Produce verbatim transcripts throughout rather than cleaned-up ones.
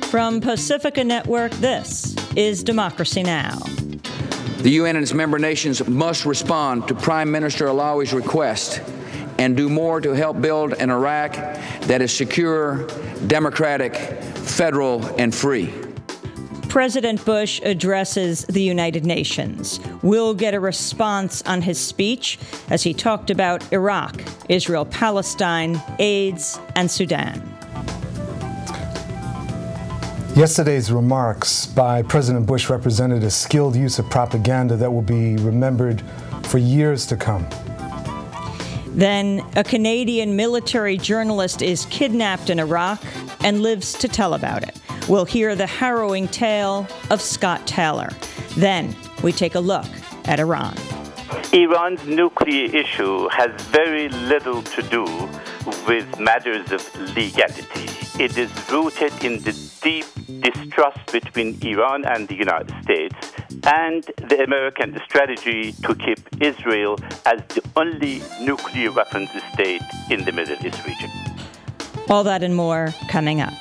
From Pacifica Network, this is Democracy Now! The U N and its member nations must respond to Prime Minister Alawi's request and do more to help build an Iraq that is secure, democratic, federal, and free. President Bush addresses the United Nations. We'll get a response on his speech as he talked about Iraq, Israel, Palestine, AIDS, and Sudan. Yesterday's remarks by President Bush represented a skilled use of propaganda that will be remembered for years to come. Then, a Canadian military journalist is kidnapped in Iraq and lives to tell about it. We'll hear the harrowing tale of Scott Taylor. Then, we take a look at Iran. Iran's nuclear issue has very little to do with matters of legality. It is rooted in the deep distrust between Iran and the United States and the American strategy to keep Israel as the only nuclear weapons state in the Middle East region. All that and more coming up.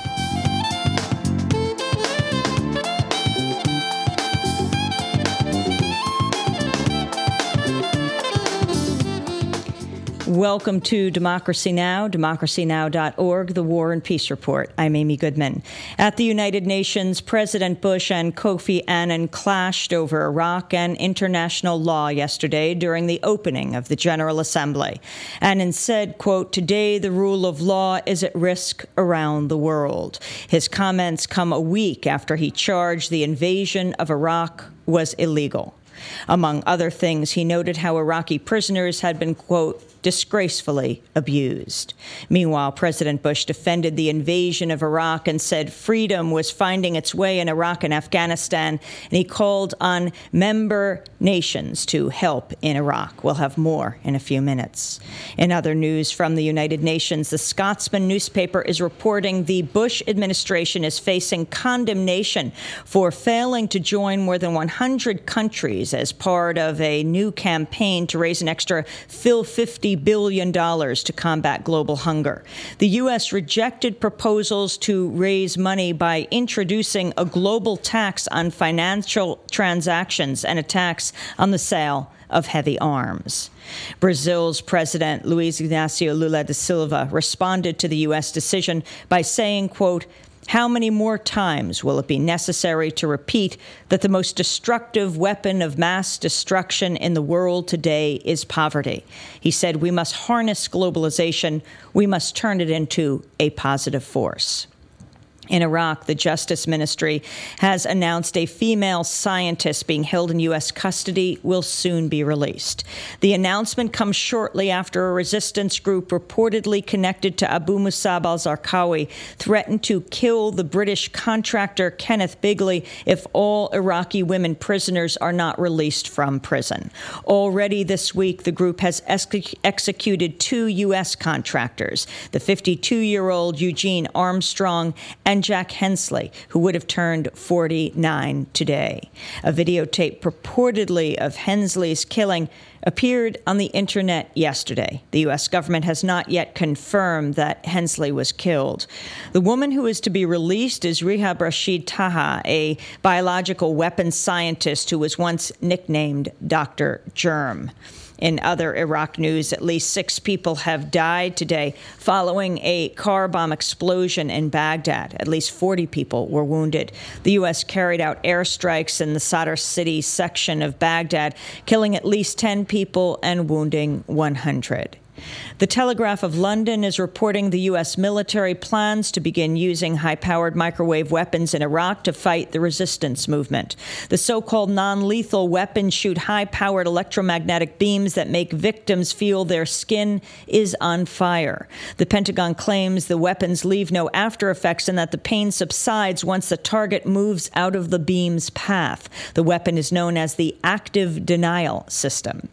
Welcome to Democracy Now!, democracy now dot org, the War and Peace Report. I'm Amy Goodman. At the United Nations, President Bush and Kofi Annan clashed over Iraq and international law yesterday during the opening of the General Assembly. Annan said, quote, "Today the rule of law is at risk around the world." His comments come a week after he charged the invasion of Iraq was illegal. Among other things, he noted how Iraqi prisoners had been, quote, disgracefully abused. Meanwhile, President Bush defended the invasion of Iraq and said freedom was finding its way in Iraq and Afghanistan, and he called on member nations to help in Iraq. We'll have more in a few minutes. In other news from the United Nations, the Scotsman newspaper is reporting the Bush administration is facing condemnation for failing to join more than one hundred countries as part of a new campaign to raise an extra fifty billion dollars to combat global hunger. The U S rejected proposals to raise money by introducing a global tax on financial transactions and a tax on the sale of heavy arms. Brazil's President Luiz Inácio Lula da Silva responded to the U S decision by saying, quote, "How many more times will it be necessary to repeat that the most destructive weapon of mass destruction in the world today is poverty?" He said, "We must harness globalization. We must turn it into a positive force." In Iraq, the Justice Ministry has announced a female scientist being held in U S custody will soon be released. The announcement comes shortly after a resistance group reportedly connected to Abu Musab al-Zarqawi threatened to kill the British contractor Kenneth Bigley if all Iraqi women prisoners are not released from prison. Already this week, the group has ex- executed two U S contractors, the fifty-two-year-old Eugene Armstrong and and Jack Hensley, who would have turned forty-nine today. A videotape purportedly of Hensley's killing appeared on the internet yesterday. The U S government has not yet confirmed that Hensley was killed. The woman who is to be released is Rehab Rashid Taha, a biological weapons scientist who was once nicknamed Doctor Germ. In other Iraq news, at least six people have died today following a car bomb explosion in Baghdad. At least forty people were wounded. The U S carried out airstrikes in the Sadr City section of Baghdad, killing at least ten people and wounding one hundred. The Telegraph of London is reporting the U S military plans to begin using high-powered microwave weapons in Iraq to fight the resistance movement. The so-called non-lethal weapons shoot high-powered electromagnetic beams that make victims feel their skin is on fire. The Pentagon claims the weapons leave no after effects and that the pain subsides once the target moves out of the beam's path. The weapon is known as the active denial system.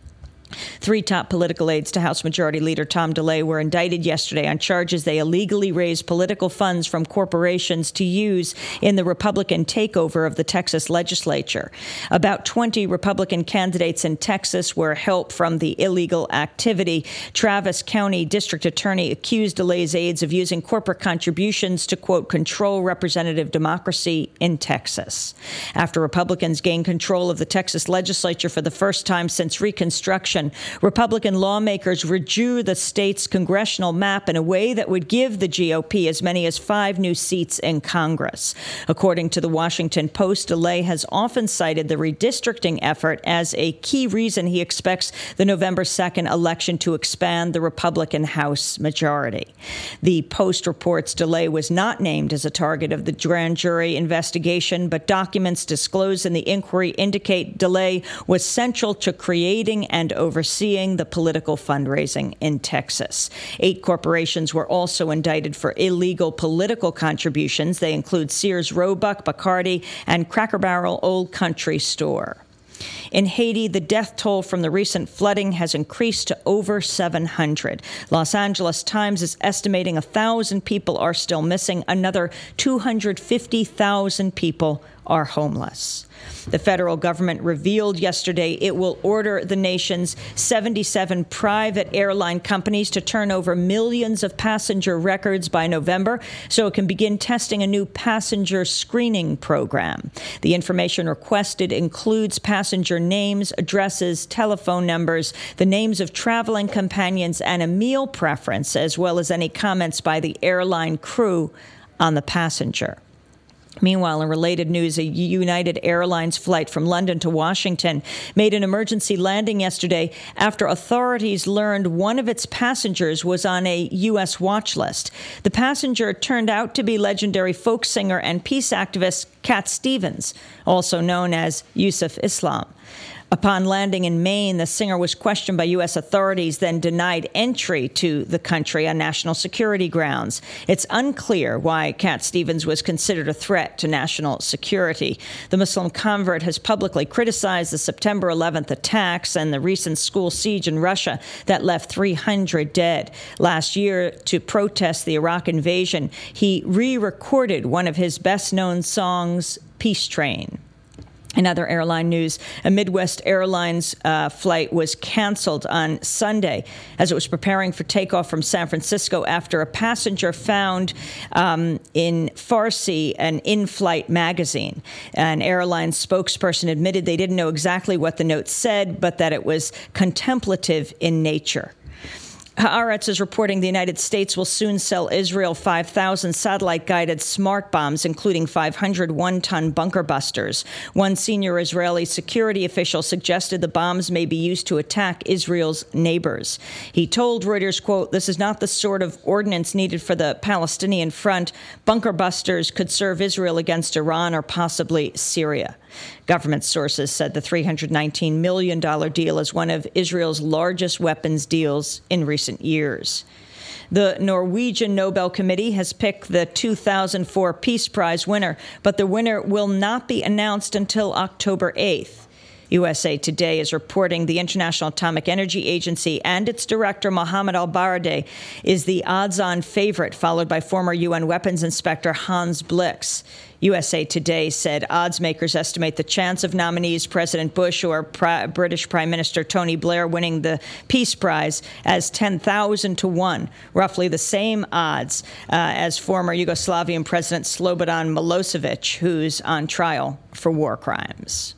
Three top political aides to House Majority Leader Tom DeLay were indicted yesterday on charges they illegally raised political funds from corporations to use in the Republican takeover of the Texas legislature. About twenty Republican candidates in Texas were helped from the illegal activity. Travis County District Attorney accused DeLay's aides of using corporate contributions to, quote, control representative democracy in Texas. After Republicans gained control of the Texas legislature for the first time since Reconstruction, Republican lawmakers redrew the state's congressional map in a way that would give the G O P as many as five new seats in Congress. According to the Washington Post, DeLay has often cited the redistricting effort as a key reason he expects the November second election to expand the Republican House majority. The Post reports DeLay was not named as a target of the grand jury investigation, but documents disclosed in the inquiry indicate DeLay was central to creating and overseeing the political fundraising in Texas. Eight corporations were also indicted for illegal political contributions. They include Sears Roebuck, Bacardi, and Cracker Barrel Old Country Store. In Haiti, the death toll from the recent flooding has increased to over seven hundred. Los Angeles Times is estimating one thousand people are still missing. Another two hundred fifty thousand people are homeless. The federal government revealed yesterday it will order the nation's seventy-seven private airline companies to turn over millions of passenger records by November so it can begin testing a new passenger screening program. The information requested includes passenger names, addresses, telephone numbers, the names of traveling companions, and a meal preference, as well as any comments by the airline crew on the passenger. Meanwhile, in related news, a United Airlines flight from London to Washington made an emergency landing yesterday after authorities learned one of its passengers was on a U S watch list. The passenger turned out to be legendary folk singer and peace activist Cat Stevens, also known as Yusuf Islam. Upon landing in Maine, the singer was questioned by U S authorities, then denied entry to the country on national security grounds. It's unclear why Cat Stevens was considered a threat to national security. The Muslim convert has publicly criticized the September eleventh attacks and the recent school siege in Russia that left three hundred dead. Last year, to protest the Iraq invasion, he re-recorded one of his best-known songs, Peace Train. In other airline news, a Midwest Airlines uh, flight was canceled on Sunday as it was preparing for takeoff from San Francisco after a passenger found um, in Farsi an in-flight magazine. An airline spokesperson admitted they didn't know exactly what the note said, but that it was contemplative in nature. Haaretz is reporting the United States will soon sell Israel five thousand satellite-guided smart bombs, including five hundred one-ton bunker busters. One senior Israeli security official suggested the bombs may be used to attack Israel's neighbors. He told Reuters, quote, "This is not the sort of ordnance needed for the Palestinian front. Bunker busters could serve Israel against Iran or possibly Syria." Government sources said the three hundred nineteen million dollars deal is one of Israel's largest weapons deals in recent years. The Norwegian Nobel Committee has picked the two thousand four Peace Prize winner, but the winner will not be announced until October eighth. U S A Today is reporting the International Atomic Energy Agency and its director, Mohamed Al-Baradei, is the odds-on favorite, followed by former U N weapons inspector Hans Blix. U S A Today said odds makers estimate the chance of nominees President Bush or Pri- British Prime Minister Tony Blair winning the Peace Prize as ten thousand to one, roughly the same odds uh, as former Yugoslavian President Slobodan Milosevic, who's on trial for war crimes.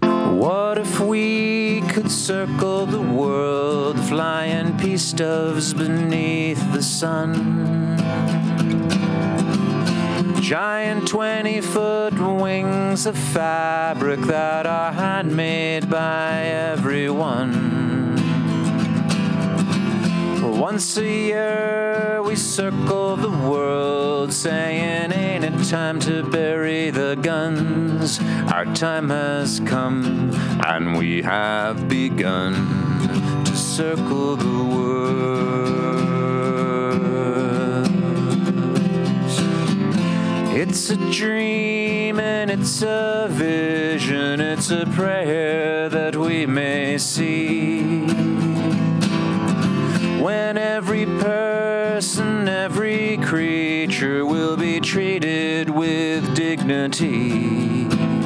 What if we could circle the world, flying peace doves beneath the sun? Giant twenty-foot wings of fabric that are handmade by everyone. Once a year we circle the world, saying, ain't it time to bury the guns? Our time has come, and we have begun to circle the world. It's a dream and it's a vision, it's a prayer that we may see when every person, every creature will be treated with dignity,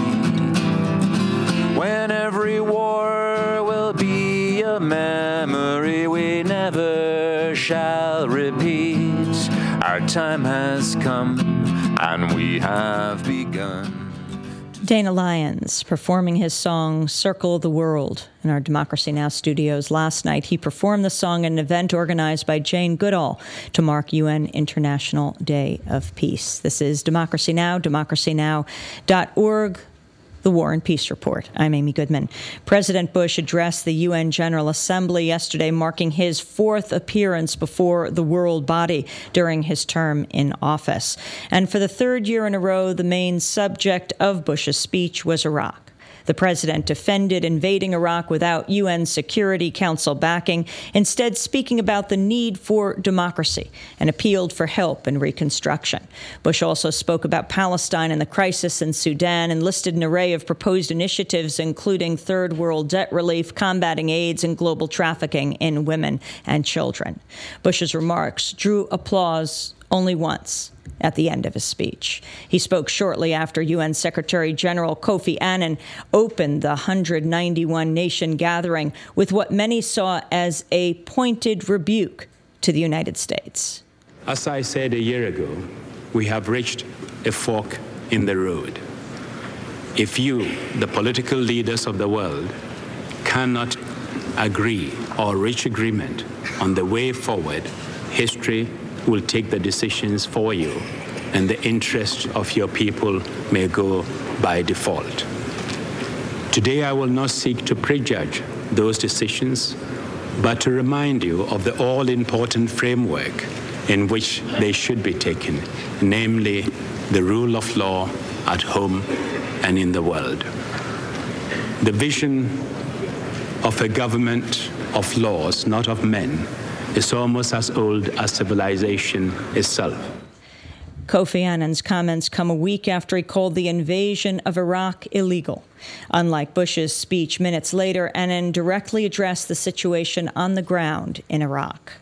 when every war will be a memory we never shall repeat. Our time has come and we have begun. Dana Lyons performing his song Circle the World in our Democracy Now! Studios last night. He performed the song at an event organized by Jane Goodall to mark U N International Day of Peace. This is Democracy Now!, democracy now dot org. The War and Peace Report. I'm Amy Goodman. President Bush addressed the U N General Assembly yesterday, marking his fourth appearance before the world body during his term in office. And for the third year in a row, the main subject of Bush's speech was Iraq. The president defended invading Iraq without U N Security Council backing, instead speaking about the need for democracy and appealed for help and reconstruction. Bush also spoke about Palestine and the crisis in Sudan and listed an array of proposed initiatives, including third world debt relief, combating AIDS, and global trafficking in women and children. Bush's remarks drew applause only once, at the end of his speech. He spoke shortly after U N Secretary General Kofi Annan opened the one hundred ninety-one nation gathering with what many saw as a pointed rebuke to the United States. As I said a year ago, we have reached a fork in the road. If you, the political leaders of the world, cannot agree or reach agreement on the way forward, history will take the decisions for you, and the interests of your people may go by default. Today, I will not seek to prejudge those decisions, but to remind you of the all-important framework in which they should be taken, namely the rule of law at home and in the world. The vision of a government of laws, not of men, is almost as old as civilization itself. Kofi Annan's comments come a week after he called the invasion of Iraq illegal. Unlike Bush's speech minutes later, Annan directly addressed the situation on the ground in Iraq.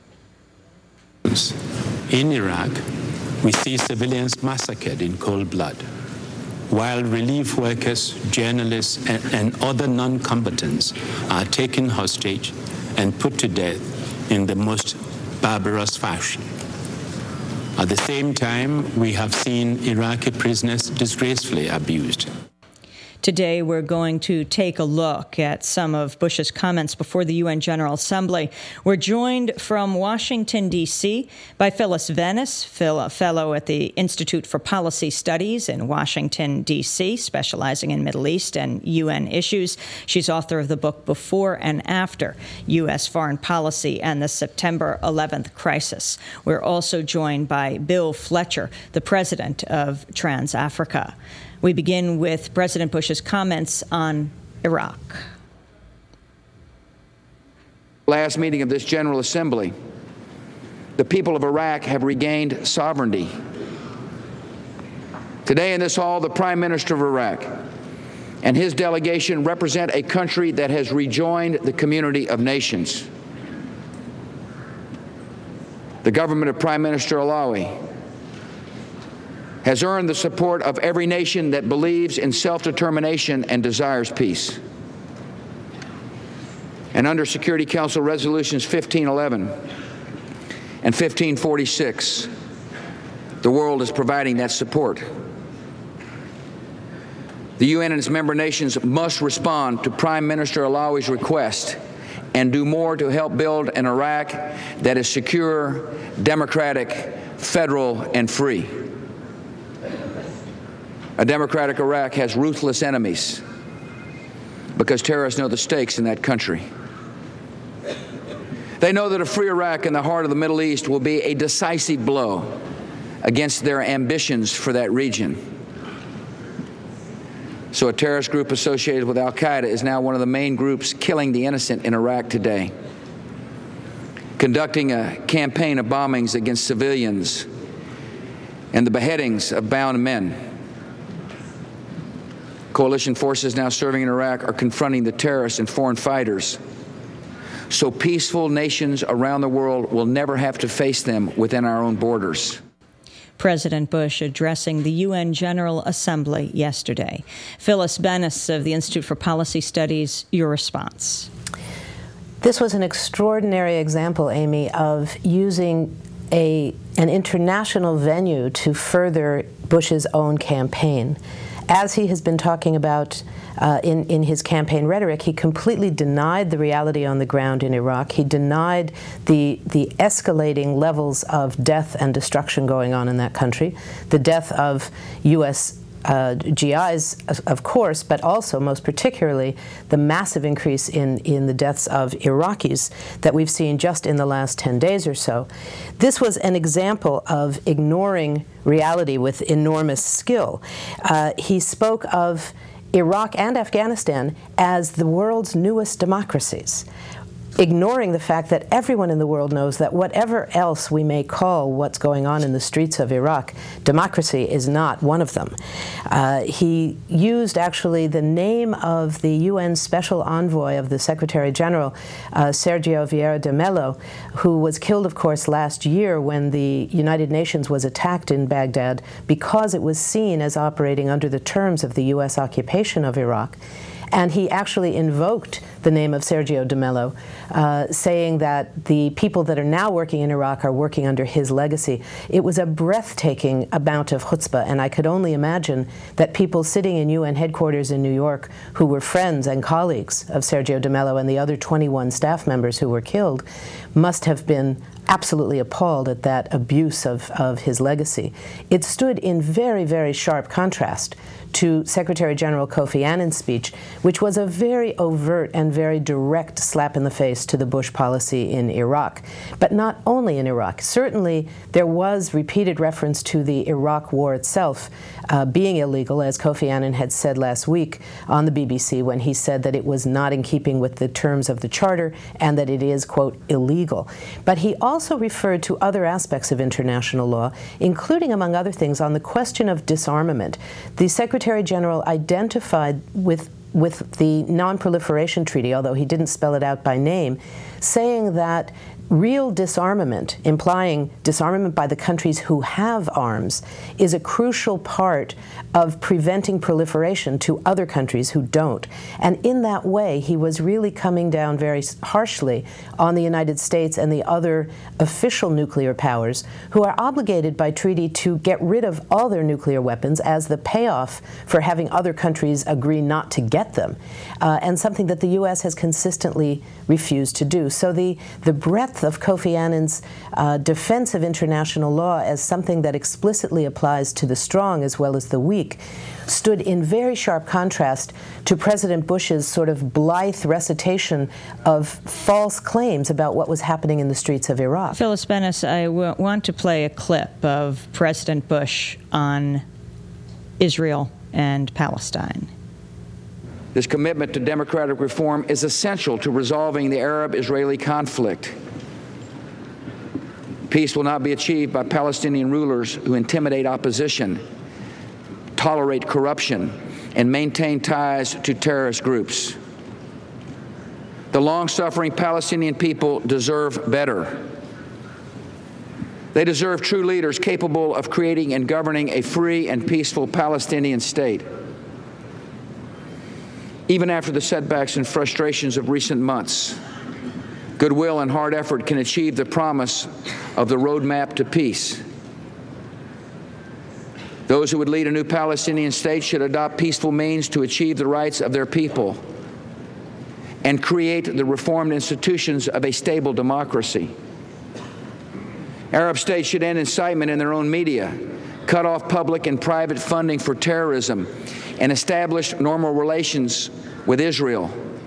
In Iraq, we see civilians massacred in cold blood, while relief workers, journalists, and, and other non-combatants are taken hostage and put to death in the most barbarous fashion. At the same time, we have seen Iraqi prisoners disgracefully abused. Today, we're going to take a look at some of Bush's comments before the U N General Assembly. We're joined from Washington, D C by Phyllis Vennis, fellow at the Institute for Policy Studies in Washington, D C, specializing in Middle East and U N issues. She's author of the book Before and After, U S Foreign Policy and the September eleventh Crisis. We're also joined by Bill Fletcher, the president of TransAfrica. We begin with President Bush's comments on Iraq. Last meeting of this General Assembly, the people of Iraq have regained sovereignty. Today in this hall, the Prime Minister of Iraq and his delegation represent a country that has rejoined the community of nations. The government of Prime Minister Alawi has earned the support of every nation that believes in self-determination and desires peace. And under Security Council Resolutions fifteen eleven and fifteen forty-six, the world is providing that support. The U N and its member nations must respond to Prime Minister Alawi's request and do more to help build an Iraq that is secure, democratic, federal, and free. A democratic Iraq has ruthless enemies because terrorists know the stakes in that country. They know that a free Iraq in the heart of the Middle East will be a decisive blow against their ambitions for that region. So a terrorist group associated with al-Qaeda is now one of the main groups killing the innocent in Iraq today, conducting a campaign of bombings against civilians and the beheadings of bound men. Coalition forces now serving in Iraq are confronting the terrorists and foreign fighters so peaceful nations around the world will never have to face them within our own borders. President Bush addressing the U N General Assembly yesterday. Phyllis Bennis of the Institute for Policy Studies, your response. This was an extraordinary example, Amy, of using a, an international venue to further Bush's own campaign. As he has been talking about uh, in, in his campaign rhetoric, he completely denied the reality on the ground in Iraq. He denied the, the escalating levels of death and destruction going on in that country, the death of U S Uh, G Is, of course, but also, most particularly, the massive increase in, in the deaths of Iraqis that we've seen just in the last ten days or so. This was an example of ignoring reality with enormous skill. Uh, he spoke of Iraq and Afghanistan as the world's newest democracies, ignoring the fact that everyone in the world knows that whatever else we may call what's going on in the streets of Iraq, democracy is not one of them. Uh, he used actually the name of the U N Special Envoy of the Secretary General, uh, Sergio Vieira de Mello, who was killed, of course, last year when the United Nations was attacked in Baghdad because it was seen as operating under the terms of the U S occupation of Iraq. And he actually invoked the name of Sergio de Mello, uh, saying that the people that are now working in Iraq are working under his legacy. It was a breathtaking amount of chutzpah, and I could only imagine that people sitting in U N headquarters in New York who were friends and colleagues of Sergio de Mello and the other twenty-one staff members who were killed must have been absolutely appalled at that abuse of, of his legacy. It stood in very, very sharp contrast to Secretary General Kofi Annan's speech, which was a very overt and very direct slap in the face to the Bush policy in Iraq. But not only in Iraq. Certainly, there was repeated reference to the Iraq war itself uh, being illegal, as Kofi Annan had said last week on the B B C when he said that it was not in keeping with the terms of the charter and that it is, quote, illegal. But he also referred to other aspects of international law, including, among other things, on the question of disarmament. The Secretary General identified with with the Non-Proliferation Treaty, although he didn't spell it out by name, saying that real disarmament, implying disarmament by the countries who have arms, is a crucial part of preventing proliferation to other countries who don't. And in that way, he was really coming down very harshly on the United States and the other official nuclear powers who are obligated by treaty to get rid of all their nuclear weapons as the payoff for having other countries agree not to get them, uh, and something that the U S has consistently refused to do. So the, the breadth of Kofi Annan's uh, defense of international law as something that explicitly applies to the strong as well as the weak stood in very sharp contrast to President Bush's sort of blithe recitation of false claims about what was happening in the streets of Iraq. Phyllis Bennis, I w- want to play a clip of President Bush on Israel and Palestine. This commitment to democratic reform is essential to resolving the Arab-Israeli conflict. Peace will not be achieved by Palestinian rulers who intimidate opposition, tolerate corruption, and maintain ties to terrorist groups. The long-suffering Palestinian people deserve better. They deserve true leaders capable of creating and governing a free and peaceful Palestinian state. Even after the setbacks and frustrations of recent months, goodwill and hard effort can achieve the promise of the roadmap to peace. Those who would lead a new Palestinian state should adopt peaceful means to achieve the rights of their people and create the reformed institutions of a stable democracy. Arab states should end incitement in their own media, cut off public and private funding for terrorism, and establish normal relations with Israel.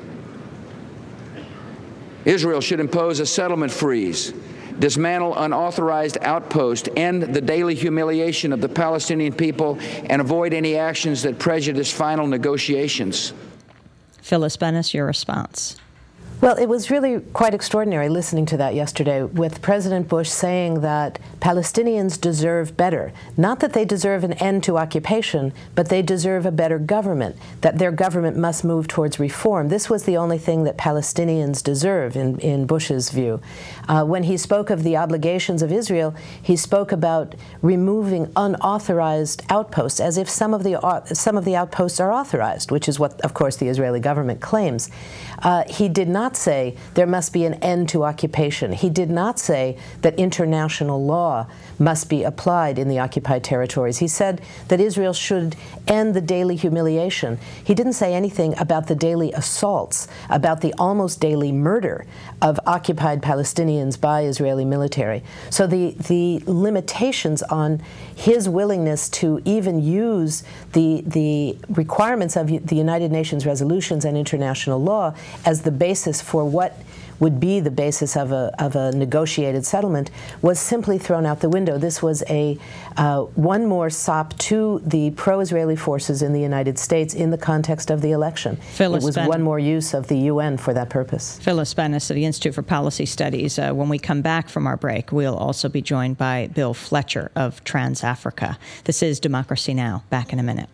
Israel should impose a settlement freeze, dismantle unauthorized outposts, end the daily humiliation of the Palestinian people, and avoid any actions that prejudice final negotiations. Phyllis Bennis, your response. Well, it was really quite extraordinary listening to that yesterday, with President Bush saying that Palestinians deserve better. Not that they deserve an end to occupation, but they deserve a better government, that their government must move towards reform. This was the only thing that Palestinians deserve, in, in Bush's view. Uh, when he spoke of the obligations of Israel, he spoke about removing unauthorized outposts, as if some of the, uh, some of the outposts are authorized, which is what, of course, the Israeli government claims. Uh, he did not say there must be an end to occupation. He did not say that international law must be applied in the occupied territories. He said that Israel should end the daily humiliation. He didn't say anything about the daily assaults, about the almost daily murder of occupied Palestinians by Israeli military. So the, the limitations on his willingness to even use the, the requirements of the United Nations resolutions and international law as the basis for what would be the basis of a, of a negotiated settlement was simply thrown out the window. This was a uh, one more sop to the pro-Israeli forces in the United States in the context of the election. Phyllis it was Ben- one more use of the U N for that purpose. Phyllis Bennis of the Institute for Policy Studies. Uh, when we come back from our break, we'll also be joined by Bill Fletcher of TransAfrica. This is Democracy Now! Back in a minute.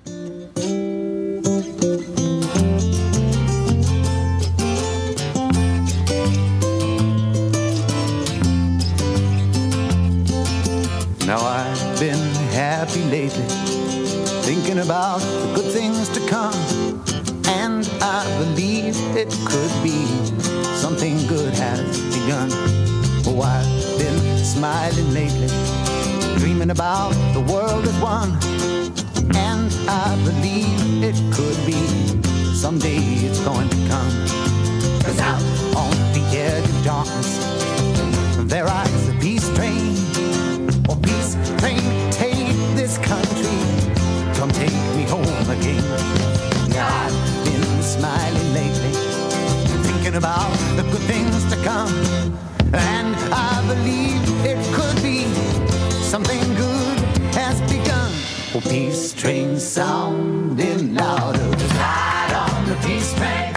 Now I've been happy lately, thinking about the good things to come, and I believe it could be something good has begun. Oh, I've been smiling lately, dreaming about the world as one, and I believe it could be someday it's going to come. 'Cause out on the edge of darkness, there rides a peace train. Oh, peace train, take this country, come take me home again. I've been smiling lately, thinking about the good things to come, and I believe it could be something good has begun. Oh, peace train sounding louder, ride on the peace train.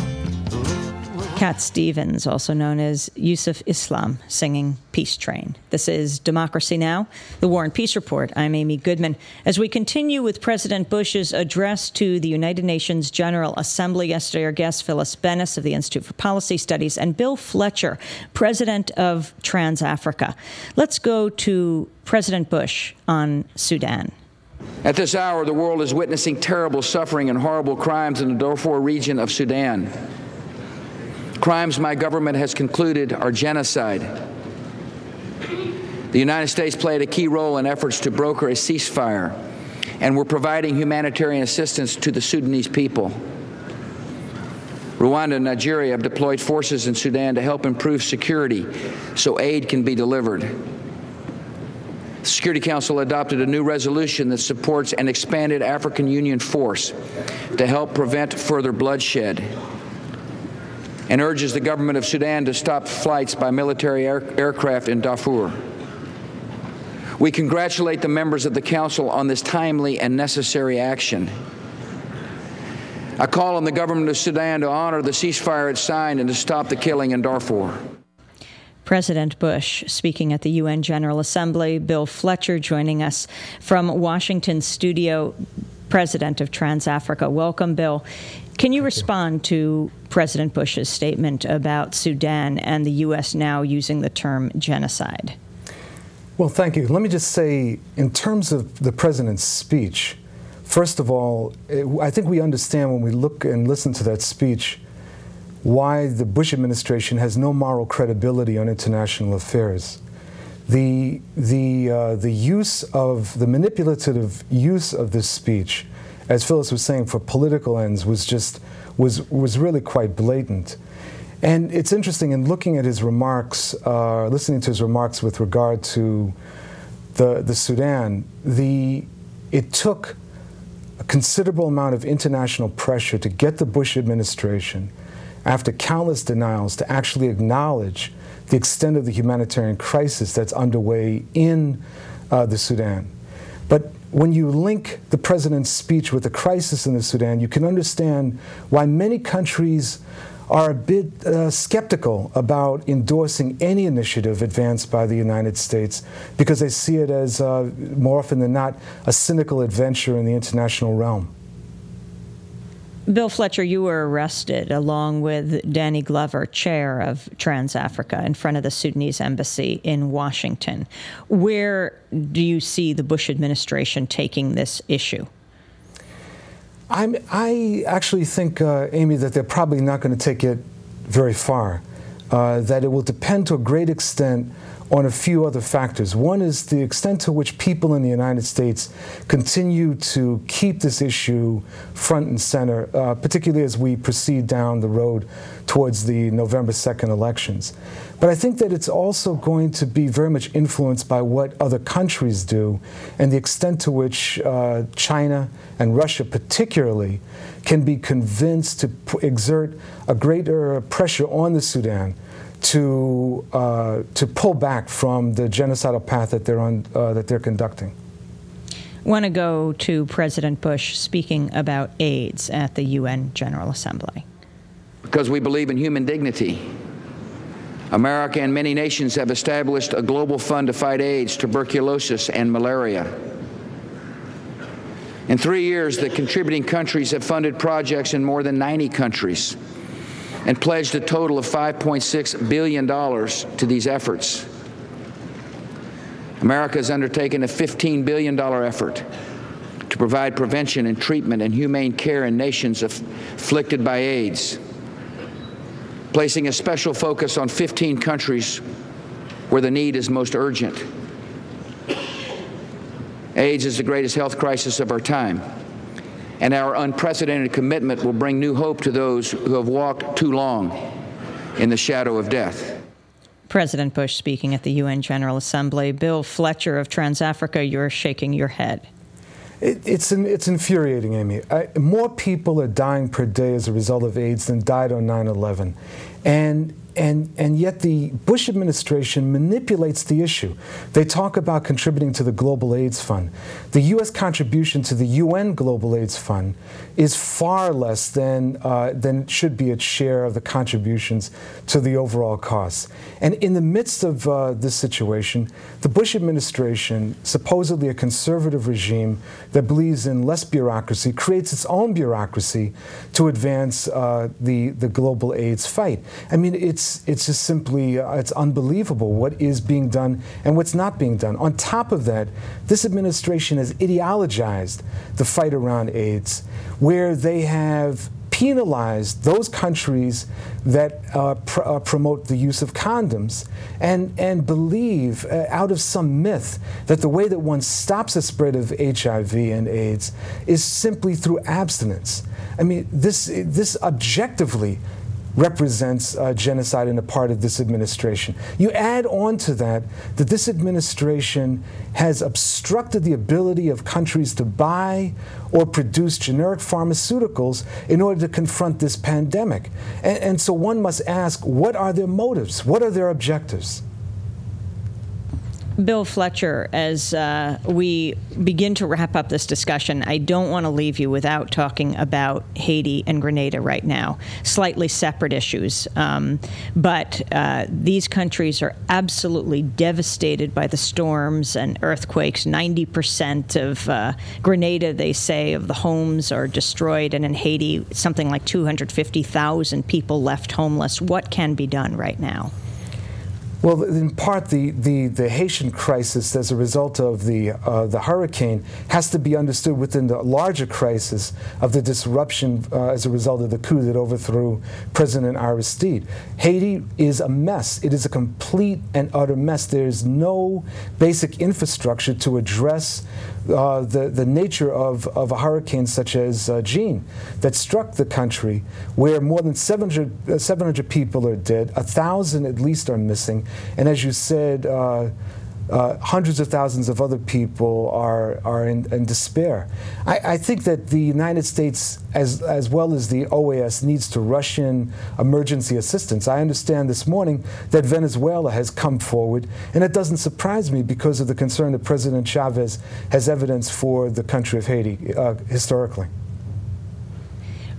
Cat Stevens, also known as Yusuf Islam, singing Peace Train. This is Democracy Now!, the War and Peace Report. I'm Amy Goodman. As we continue with President Bush's address to the United Nations General Assembly yesterday, our guest Phyllis Bennis of the Institute for Policy Studies and Bill Fletcher, president of TransAfrica. Let's go to President Bush on Sudan. At this hour, the world is witnessing terrible suffering and horrible crimes in the Darfur region of Sudan. Crimes my government has concluded are genocide. The United States played a key role in efforts to broker a ceasefire, and we're providing humanitarian assistance to the Sudanese people. Rwanda and Nigeria have deployed forces in Sudan to help improve security so aid can be delivered. The Security Council adopted a new resolution that supports an expanded African Union force to help prevent further bloodshed, and urges the government of Sudan to stop flights by military air aircraft in Darfur. We congratulate the members of the Council on this timely and necessary action. I call on the government of Sudan to honor the ceasefire it signed and to stop the killing in Darfur. President Bush speaking at the U N General Assembly. Bill Fletcher joining us from Washington studio, president of TransAfrica. Welcome, Bill. Can you respond to President Bush's statement about Sudan and the U S now using the term genocide? Well, thank you. Let me just say, in terms of the president's speech, first of all, I think we understand when we look and listen to that speech why the Bush administration has no moral credibility on international affairs. The, the, uh, the use of, the manipulative use of this speech, as Phyllis was saying, for political ends was just, was, was really quite blatant. And it's interesting in looking at his remarks, uh, listening to his remarks with regard to the, the Sudan, the, it took a considerable amount of international pressure to get the Bush administration, after countless denials, to actually acknowledge the extent of the humanitarian crisis that's underway in uh, the Sudan. But when you link the president's speech with the crisis in the Sudan, you can understand why many countries are a bit uh, skeptical about endorsing any initiative advanced by the United States because they see it as, uh, more often than not, a cynical adventure in the international realm. Bill Fletcher, you were arrested along with Danny Glover, chair of TransAfrica, in front of the Sudanese embassy in Washington. Where do you see the Bush administration taking this issue? I'm, I actually think, uh, Amy, that they're probably not going to take it very far, uh, that it will depend to a great extent on a few other factors. One is the extent to which people in the United States continue to keep this issue front and center, uh, particularly as we proceed down the road towards the November second elections. But I think that it's also going to be very much influenced by what other countries do and the extent to which uh, China and Russia particularly can be convinced to p- exert a greater pressure on the Sudan to uh, to pull back from the genocidal path that they're on uh, that they're conducting. I want to go to President Bush speaking about AIDS at the U N General Assembly. Because we believe in human dignity, America and many nations have established a global fund to fight AIDS, tuberculosis, and malaria. In three years, the contributing countries have funded projects in more than ninety countries and pledged a total of five point six billion dollars to these efforts. America has undertaken a fifteen billion dollars effort to provide prevention and treatment and humane care in nations afflicted by AIDS, placing a special focus on fifteen countries where the need is most urgent. AIDS is the greatest health crisis of our time, and our unprecedented commitment will bring new hope to those who have walked too long in the shadow of death. President Bush speaking at the U N General Assembly. Bill Fletcher of TransAfrica, you're shaking your head. It, it's an, it's infuriating, Amy. I, more people are dying per day as a result of AIDS than died on nine eleven. And And, and yet the Bush administration manipulates the issue. They talk about contributing to the Global AIDS Fund. The U S contribution to the U N Global AIDS Fund is far less than, uh, than should be its share of the contributions to the overall costs. And in the midst of uh, this situation, the Bush administration, supposedly a conservative regime that believes in less bureaucracy, creates its own bureaucracy to advance uh, the, the global AIDS fight. I mean, it's It's just simply, uh, it's unbelievable what is being done and what's not being done. On top of that, this administration has ideologized the fight around AIDS, where they have penalized those countries that uh, pr- uh, promote the use of condoms and, and believe, uh, out of some myth, that the way that one stops the spread of H I V and AIDS is simply through abstinence. I mean, this, this objectively represents uh, genocide in a part of this administration. You add on to that that this administration has obstructed the ability of countries to buy or produce generic pharmaceuticals in order to confront this pandemic. And, and so one must ask, what are their motives? What are their objectives? Bill Fletcher, as uh, we begin to wrap up this discussion, I don't want to leave you without talking about Haiti and Grenada right now. Slightly separate issues, um, but uh, these countries are absolutely devastated by the storms and earthquakes. ninety percent of uh, Grenada, they say, of the homes are destroyed, and in Haiti, something like two hundred fifty thousand people left homeless. What can be done right now? Well, in part, the, the, the Haitian crisis as a result of the, uh, the hurricane has to be understood within the larger crisis of the disruption uh, as a result of the coup that overthrew President Aristide. Haiti is a mess. It is a complete and utter mess. There is no basic infrastructure to address uh, the, the nature of, of a hurricane such as uh, Jeanne that struck the country, where more than seven hundred, uh, seven hundred people are dead, a thousand at least are missing. And as you said, uh, uh, hundreds of thousands of other people are are in, in despair. I, I think that the United States, as as well as the O A S, needs to rush in emergency assistance. I understand this morning that Venezuela has come forward, and it doesn't surprise me because of the concern that President Chavez has evidenced for the country of Haiti uh, historically.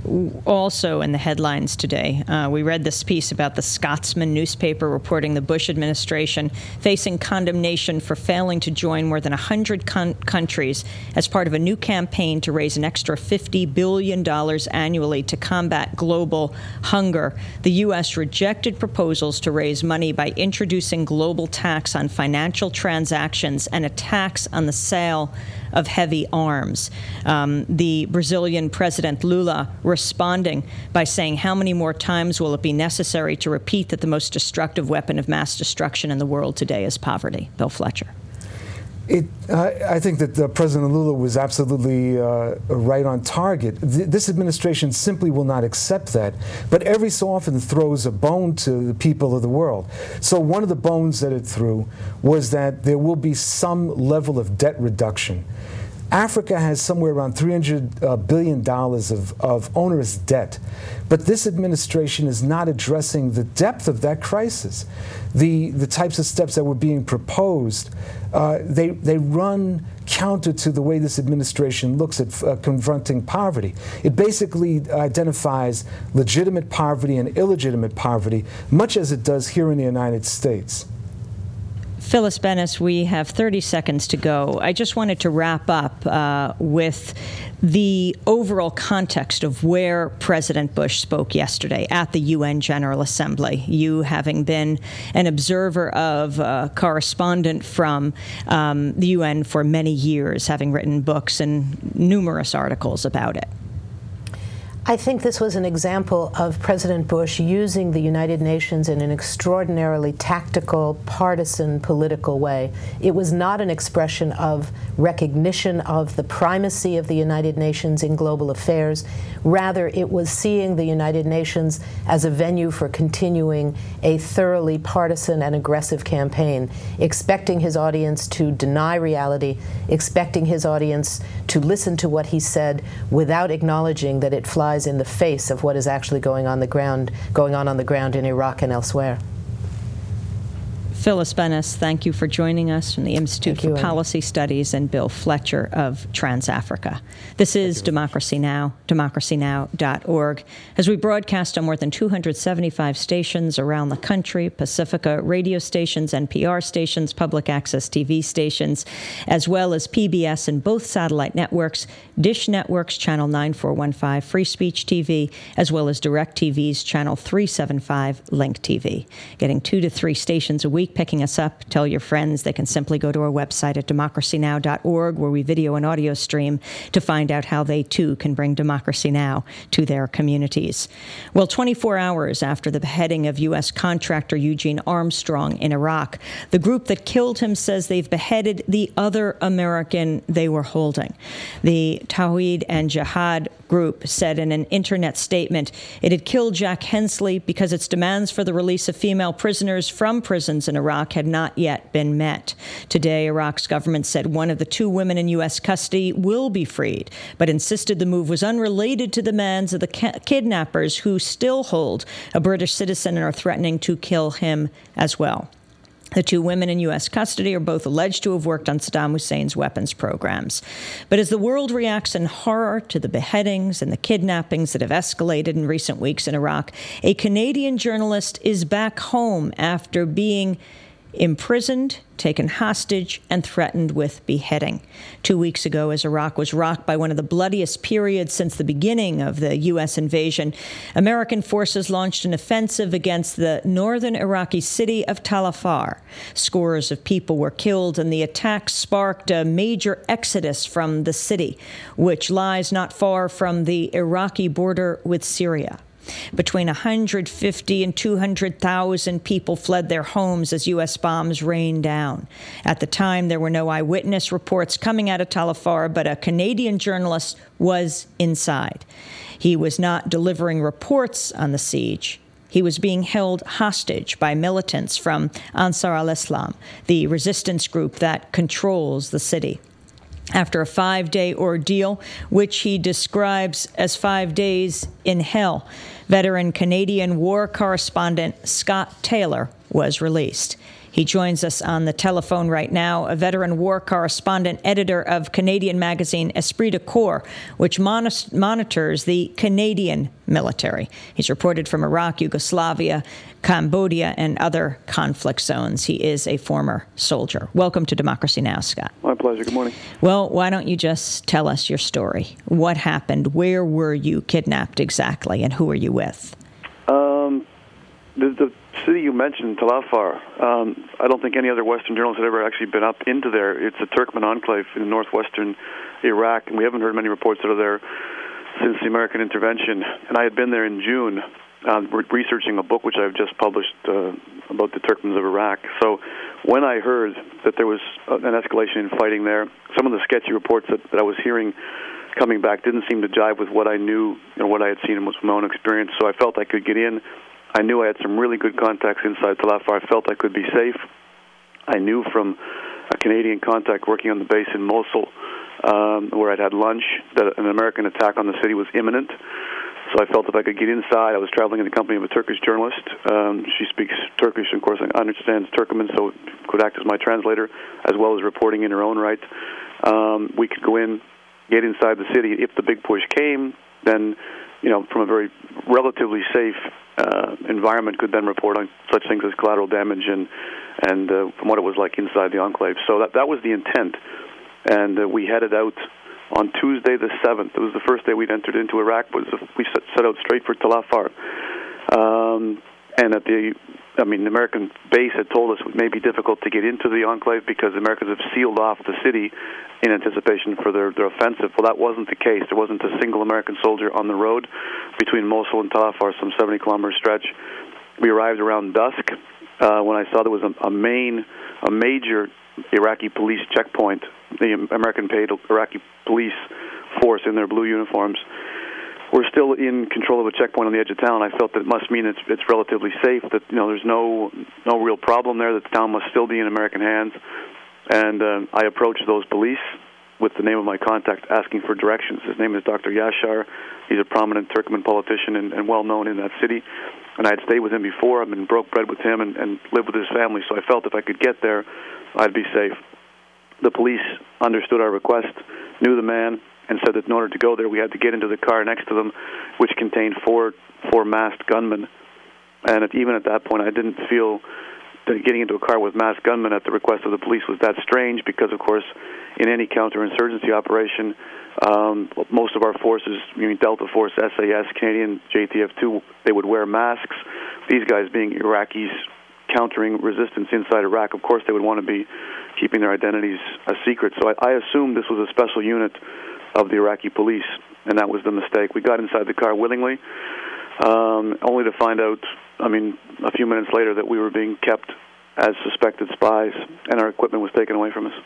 also in the headlines today, uh, we read this piece about the Scotsman newspaper reporting the Bush administration facing condemnation for failing to join more than one hundred con- countries as part of a new campaign to raise an extra fifty billion dollars annually to combat global hunger. The U S rejected proposals to raise money by introducing global tax on financial transactions and a tax on the sale of heavy arms. Um, the Brazilian President Lula responding by saying, how many more times will it be necessary to repeat that the most destructive weapon of mass destruction in the world today is poverty? Bill Fletcher. It, I, I think that uh, President Lula was absolutely uh, right on target. Th- this administration simply will not accept that, but every so often throws a bone to the people of the world. So one of the bones that it threw was that there will be some level of debt reduction. Africa has somewhere around three hundred uh, billion dollars of, of onerous debt, but this administration is not addressing the depth of that crisis. The, the types of steps that were being proposed, uh, they, they run counter to the way this administration looks at uh, confronting poverty. It basically identifies legitimate poverty and illegitimate poverty, much as it does here in the United States. Phyllis Bennis, we have thirty seconds to go. I just wanted to wrap up uh, with the overall context of where President Bush spoke yesterday at the U N General Assembly. You having been an observer of a correspondent from um, the U N for many years, having written books and numerous articles about it. I think this was an example of President Bush using the United Nations in an extraordinarily tactical, partisan, political way. It was not an expression of recognition of the primacy of the United Nations in global affairs. Rather, it was seeing the United Nations as a venue for continuing a thoroughly partisan and aggressive campaign, expecting his audience to deny reality, expecting his audience to listen to what he said without acknowledging that it flies in the face of what is actually going on the ground, going on on the ground in Iraq and elsewhere. Phyllis Bennis, thank you for joining us from the Institute Thank for you, Policy Studies, and Bill Fletcher of TransAfrica. This is Democracy Now!, democracy now dot org. As we broadcast on more than two hundred seventy-five stations around the country, Pacifica radio stations, N P R stations, public access T V stations, as well as P B S and both satellite networks, Dish Network's Channel nine four one five, Free Speech T V, as well as DirecTV's Channel three seventy-five, Link T V. Getting two to three stations a week, picking us up. Tell your friends they can simply go to our website at democracy now dot org, where we video and audio stream, to find out how they too can bring Democracy Now! To their communities. Well, twenty-four hours after the beheading of U S contractor Eugene Armstrong in Iraq, the group that killed him says they've beheaded the other American they were holding. The Tawhid and Jihad group said in an internet statement it had killed Jack Hensley because its demands for the release of female prisoners from prisons in Iraq had not yet been met. Today, Iraq's government said one of the two women in U S custody will be freed, but insisted the move was unrelated to the demands of the ca- kidnappers who still hold a British citizen and are threatening to kill him as well. The two women in U S custody are both alleged to have worked on Saddam Hussein's weapons programs. But as the world reacts in horror to the beheadings and the kidnappings that have escalated in recent weeks in Iraq, a Canadian journalist is back home after being imprisoned, taken hostage, and threatened with beheading. Two weeks ago, as Iraq was rocked by one of the bloodiest periods since the beginning of the U S invasion, American forces launched an offensive against the northern Iraqi city of Tal Afar. Scores of people were killed, and the attack sparked a major exodus from the city, which lies not far from the Iraqi border with Syria. Between one hundred fifty and two hundred thousand people fled their homes as U S bombs rained down. At the time, there were no eyewitness reports coming out of Tal Afar, but a Canadian journalist was inside. He was not delivering reports on the siege. He was being held hostage by militants from Ansar al-Islam, the resistance group that controls the city. After a five-day ordeal, which he describes as five days in hell, veteran Canadian war correspondent Scott Taylor was released. He joins us on the telephone right now, a veteran war correspondent, editor of Canadian magazine Esprit de Corps, which mon- monitors the Canadian military. He's reported from Iraq, Yugoslavia, Cambodia, and other conflict zones. He is a former soldier. Welcome to Democracy Now!, Scott. My pleasure. Good morning. Well, why don't you just tell us your story? What happened? Where were you kidnapped exactly, and who are you with? Um, the, the city you mentioned, Tal Afar, um, I don't think any other Western journalist had ever actually been up into there. It's a Turkmen enclave in northwestern Iraq, and we haven't heard many reports out of there since the American intervention. And I had been there in June, uh, re- researching a book which I've just published uh, about the Turkmens of Iraq. So when I heard that there was an escalation in fighting there, some of the sketchy reports that, that I was hearing coming back didn't seem to jive with what I knew and what I had seen and was my own experience. So I felt I could get in. I knew I had some really good contacts inside Tal Afar. I felt I could be safe. I knew from a Canadian contact working on the base in Mosul, um, where I'd had lunch, that an American attack on the city was imminent. So I felt if I could get inside, I was traveling in the company of a Turkish journalist. Um, she speaks Turkish, and of course, I understands Turkmen, so could act as my translator, as well as reporting in her own right. Um, we could go in, get inside the city. If the big push came, then, you know, from a very relatively safe uh, environment, could then report on such things as collateral damage and and uh, from what it was like inside the enclave. So that that was the intent, and uh, we headed out on Tuesday the seventh. It was the first day we'd entered into Iraq. Was we set, set out straight for Tal Afar, um, and at the, I mean, the American base had told us it may be difficult to get into the enclave because the Americans have sealed off the city in anticipation for their, their offensive. Well, that wasn't the case. There wasn't a single American soldier on the road between Mosul and Tal Afar, some seventy kilometer stretch. We arrived around dusk uh, when I saw there was a, a main, a major Iraqi police checkpoint, the American-paid Iraqi police force in their blue uniforms. We're still in control of a checkpoint on the edge of town. I felt that it must mean it's it's relatively safe, that, you know, there's no no real problem there, that the town must still be in American hands. And uh, I approached those police with the name of my contact, asking for directions. His name is Doctor Yashar. He's a prominent Turkmen politician and, and well-known in that city. And I had stayed with him before. I've been broke bread with him and, and lived with his family, so I felt if I could get there, I'd be safe. The police understood our request, knew the man, and said that in order to go there, we had to get into the car next to them, which contained four four masked gunmen. And at, even at that point, I didn't feel that getting into a car with masked gunmen at the request of the police was that strange, because, of course, in any counterinsurgency operation, um, most of our forces, I mean, Delta Force, S A S, Canadian J T F two, they would wear masks. These guys being Iraqis countering resistance inside Iraq, of course they would want to be keeping their identities a secret. So I, I assumed this was a special unit of the Iraqi police, and that was the mistake. We got inside the car willingly, um, only to find out, I mean, a few minutes later, that we were being kept as suspected spies, and our equipment was taken away from us.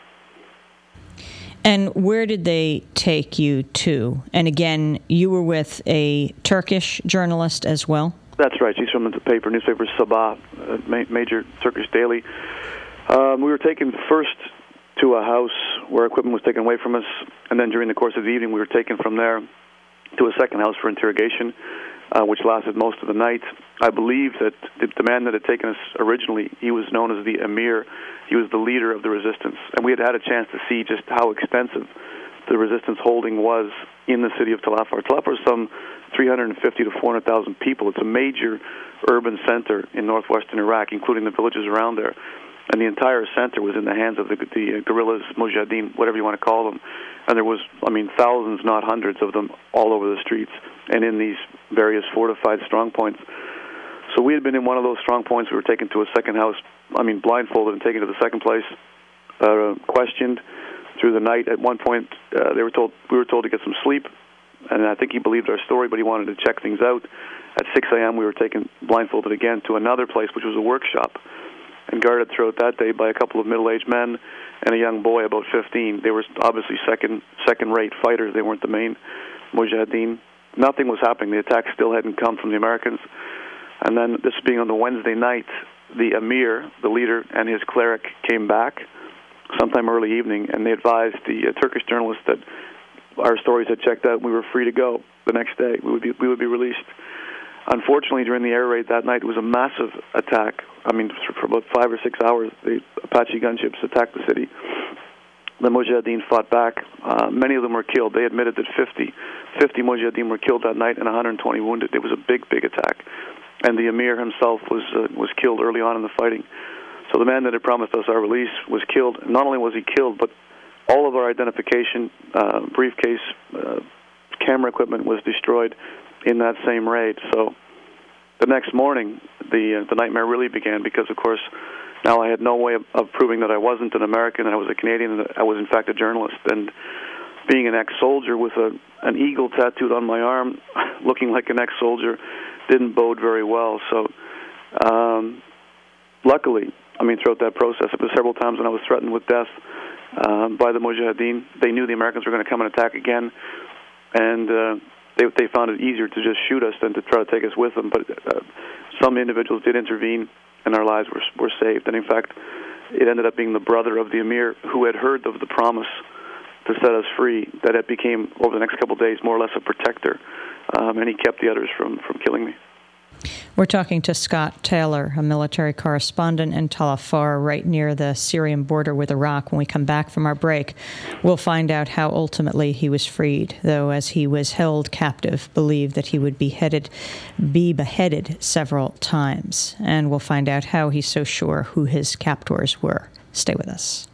And where did they take you to? And again, you were with a Turkish journalist as well? That's right. She's from the paper, newspaper Sabah, a ma- major Turkish daily. Um, we were taken first to a house where equipment was taken away from us, and then during the course of the evening we were taken from there to a second house for interrogation, uh, which lasted most of the night. I believe that the, the man that had taken us originally, he was known as the Emir. He was the leader of the resistance, and we had had a chance to see just how extensive the resistance holding was in the city of Tal Afar. Tal Afar is some three hundred fifty to four hundred thousand people. It's a major urban center in northwestern Iraq, including the villages around there. And the entire center was in the hands of the, the guerrillas, mujahideen, whatever you want to call them. And there was, I mean, thousands, not hundreds of them all over the streets and in these various fortified strong points. So we had been in one of those strong points. We were taken to a second house, I mean, blindfolded and taken to the second place, uh, questioned through the night. At one point, uh, they were told we were told to get some sleep, and I think he believed our story, but he wanted to check things out. At six a.m., we were taken blindfolded again to another place, which was a workshop, and guarded throughout that day by a couple of middle-aged men and a young boy about fifteen. They were obviously second, second-rate fighters. They weren't the main mujahideen. Nothing was happening. The attack still hadn't come from the Americans. And then, this being on the Wednesday night, the Emir, the leader, and his cleric came back sometime early evening, and they advised the uh, Turkish journalists that our stories had checked out and we were free to go the next day. We would be, we would be released. Unfortunately, during the air raid that night, it was a massive attack. I mean, for about five or six hours, the Apache gunships attacked the city. The Mujahideen fought back. Uh, many of them were killed. They admitted that fifty, fifty Mujahideen were killed that night and one hundred twenty wounded. It was a big, big attack. And the emir himself was uh, was killed early on in the fighting. So the man that had promised us our release was killed. Not only was he killed, but all of our identification, uh, briefcase, uh, camera equipment was destroyed in that same raid. So the next morning, the uh, the nightmare really began because, of course, now I had no way of, of proving that I wasn't an American and I was a Canadian and that I was, in fact, a journalist. And being an ex-soldier with a, an eagle tattooed on my arm, looking like an ex-soldier, didn't bode very well. So um, luckily, I mean, throughout that process, it was several times when I was threatened with death um, by the Mujahideen. They knew the Americans were going to come and attack again, and uh, they, they found it easier to just shoot us than to try to take us with them. But uh, some individuals did intervene, and our lives were, were saved. And in fact, it ended up being the brother of the emir who had heard of the promise to set us free that it became, over the next couple of days, more or less a protector, um, and he kept the others from, from killing me. We're talking to Scott Taylor, a military correspondent in Tal Afar, right near the Syrian border with Iraq. When we come back from our break, we'll find out how ultimately he was freed, though as he was held captive, believed that he would be beheaded, be beheaded several times. And we'll find out how he's so sure who his captors were. Stay with us.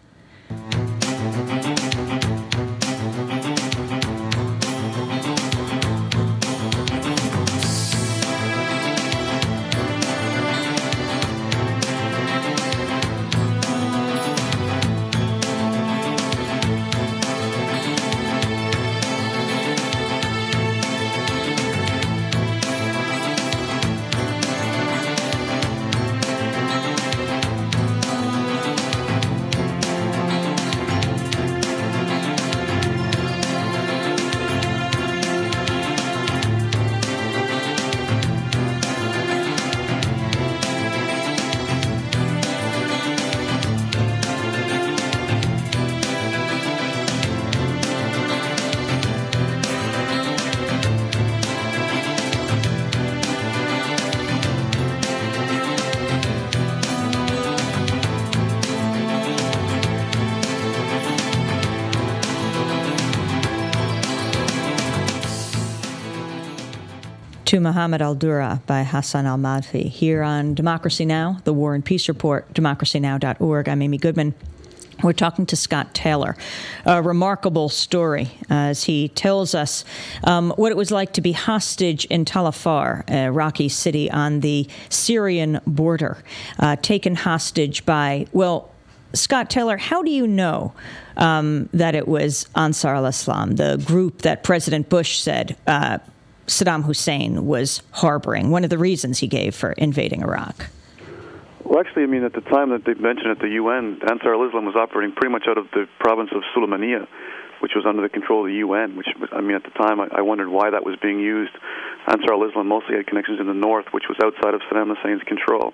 To Muhammad al-Dura by Hassan al-Madfi, here on Democracy Now!, the War and Peace Report, democracy now dot org. I'm Amy Goodman. We're talking to Scott Taylor, a remarkable story as he tells us um, what it was like to be hostage in Tal Afar, a Iraqi city on the Syrian border, uh, taken hostage by, well, Scott Taylor, how do you know um, that it was Ansar al-Islam, the group that President Bush said uh, Saddam Hussein was harboring, one of the reasons he gave for invading Iraq? Well, actually, I mean, at the time that they mentioned at the U N, Ansar al-Islam was operating pretty much out of the province of Sulaymaniyah, which was under the control of the U N, which, I mean, at the time, I, I wondered why that was being used. Ansar al-Islam mostly had connections in the north, which was outside of Saddam Hussein's control.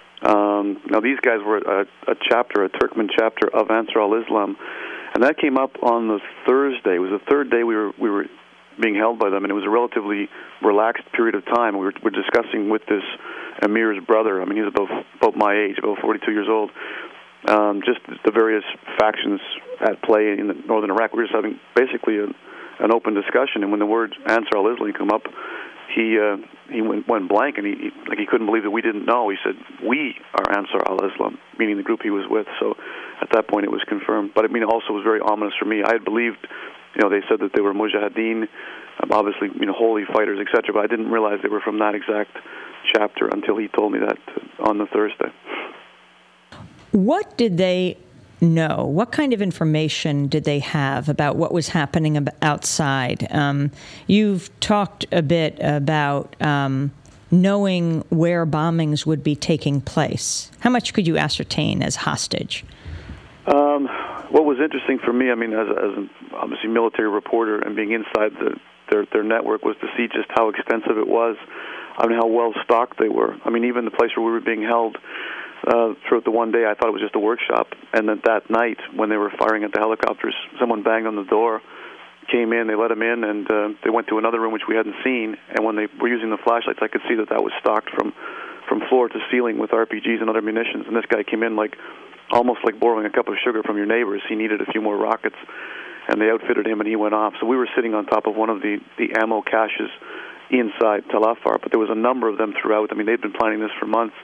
Um, now, these guys were a, a chapter, a Turkmen chapter of Ansar al-Islam, and that came up on the Thursday. It was the third day we were we were being held by them, and it was a relatively relaxed period of time. We were, we were discussing with this emir's brother. I mean, he's about about my age, about forty-two years old. Um, just the various factions at play in the northern Iraq. We were just having basically a, an open discussion, and when the word Ansar al-Islam came up, he uh, he went, went blank, and he, he like he couldn't believe that we didn't know. He said, "We are Ansar al-Islam," meaning the group he was with. So at that point, it was confirmed. But I mean, it also was very ominous for me. I had believed, you know, they said that they were Mujahideen, um, obviously, you know, holy fighters, et cetera. But I didn't realize they were from that exact chapter until he told me that on the Thursday. What did they know? What kind of information did they have about what was happening outside? Um, you've talked a bit about um, knowing where bombings would be taking place. How much could you ascertain as hostage? Um, what was interesting for me, I mean, as, as an obviously military reporter and being inside the, their their network, was to see just how extensive it was. I mean, how well stocked they were. I mean, even the place where we were being held uh, throughout the one day, I thought it was just a workshop. And then that night, when they were firing at the helicopters, someone banged on the door, came in, they let him in, and uh, they went to another room which we hadn't seen. And when they were using the flashlights, I could see that that was stocked from from floor to ceiling with R P Gs and other munitions. And this guy came in like almost like borrowing a cup of sugar from your neighbors. He needed a few more rockets, and they outfitted him, and he went off. So we were sitting on top of one of the, the ammo caches inside Tel Afar, but there was a number of them throughout. I mean, they'd been planning this for months.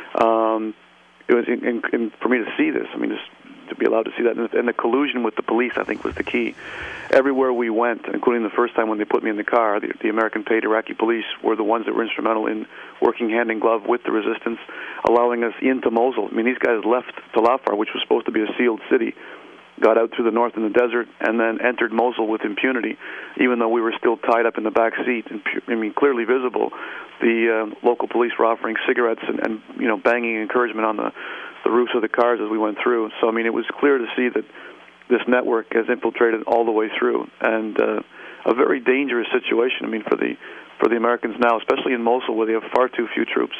Um, it was in, in, in, for me to see this, I mean, just to be allowed to see that. And, and the collusion with the police, I think, was the key. Everywhere we went, including the first time when they put me in the car, the, the American-paid Iraqi police were the ones that were instrumental in working hand-in-glove with the resistance, allowing us into Mosul. I mean, these guys left Tel Afar, which was supposed to be a sealed city, got out through the north in the desert, and then entered Mosul with impunity, even though we were still tied up in the back seat. And, I mean, clearly visible. The uh, local police were offering cigarettes and, and you know, banging encouragement on the, the roofs of the cars as we went through. So, I mean, it was clear to see that this network has infiltrated all the way through, and uh, a very dangerous situation. I mean, for the for the Americans now, especially in Mosul, where they have far too few troops.